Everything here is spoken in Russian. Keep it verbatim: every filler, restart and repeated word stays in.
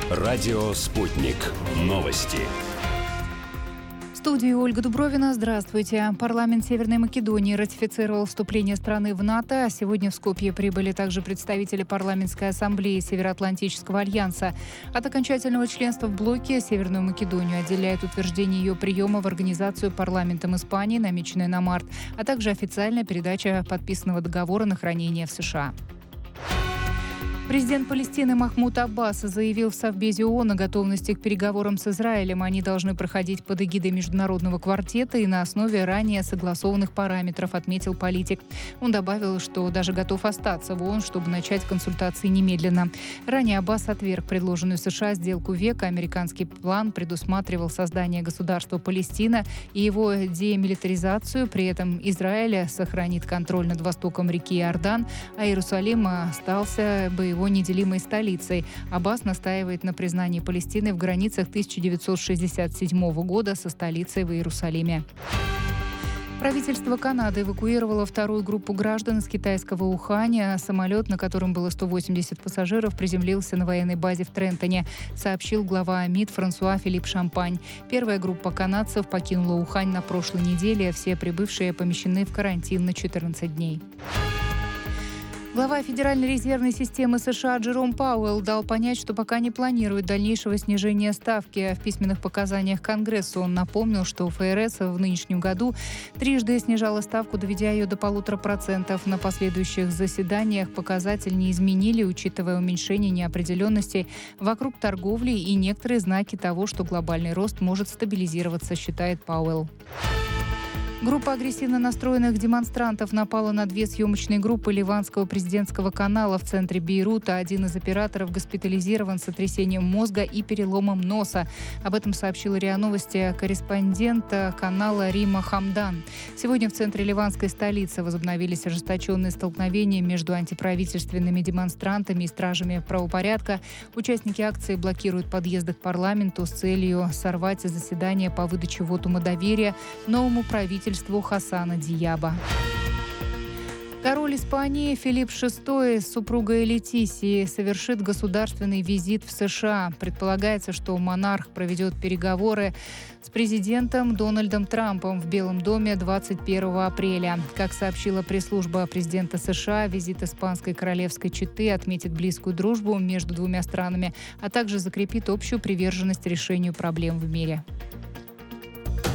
Радио «Спутник». Новости. В студии Ольга Дубровина. Здравствуйте. Парламент Северной Македонии ратифицировал вступление страны в НАТО. Сегодня в Скопье прибыли также представители парламентской ассамблеи Североатлантического альянса. От окончательного членства в блоке Северную Македонию отделяет утверждение ее приема в организацию парламентом Испании, намеченное на март, а также официальная передача подписанного договора на хранение в США. Президент Палестины Махмуд Аббас заявил в Совбезе ООН о готовности к переговорам с Израилем. Они должны проходить под эгидой Международного квартета и на основе ранее согласованных параметров, отметил политик. Он добавил, что даже готов остаться в ООН, чтобы начать консультации немедленно. Ранее Аббас отверг предложенную США сделку века. Американский план предусматривал создание государства Палестина и его демилитаризацию. При этом Израиль сохранит контроль над востоком реки Иордан, а Иерусалим остался бы его неделимой столицей. Аббас настаивает на признании Палестины в границах тысяча девятьсот шестьдесят седьмого года со столицей в Иерусалиме. Правительство Канады эвакуировало вторую группу граждан из китайского Уханя. Самолет, на котором было сто восемьдесят пассажиров, приземлился на военной базе в Трентоне, сообщил глава МИД Франсуа Филипп Шампань. Первая группа канадцев покинула Ухань на прошлой неделе. Все прибывшие помещены в карантин на четырнадцать дней. Глава Федеральной резервной системы США Джером Пауэлл дал понять, что пока не планирует дальнейшего снижения ставки. В письменных показаниях Конгрессу он напомнил, что ФРС в нынешнем году трижды снижала ставку, доведя ее до полутора процентов. На последующих заседаниях показатель не изменили, учитывая уменьшение неопределенностей вокруг торговли и некоторые знаки того, что глобальный рост может стабилизироваться, считает Пауэлл. Группа агрессивно настроенных демонстрантов напала на две съемочные группы Ливанского президентского канала в центре Бейрута. Один из операторов госпитализирован с сотрясением мозга и переломом носа. Об этом сообщила РИА Новости корреспондент канала Рима Хамдан. Сегодня в центре ливанской столицы возобновились ожесточенные столкновения между антиправительственными демонстрантами и стражами правопорядка. Участники акции блокируют подъезды к парламенту с целью сорвать заседание по выдаче вотума доверия новому правительству Хасана Диаба. Король Испании Филипп шестой с супругой Летисией совершит государственный визит в США. Предполагается, что монарх проведет переговоры с президентом Дональдом Трампом в Белом доме двадцать первого апреля. Как сообщила пресс-служба президента США, визит испанской королевской четы отметит близкую дружбу между двумя странами, а также закрепит общую приверженность решению проблем в мире.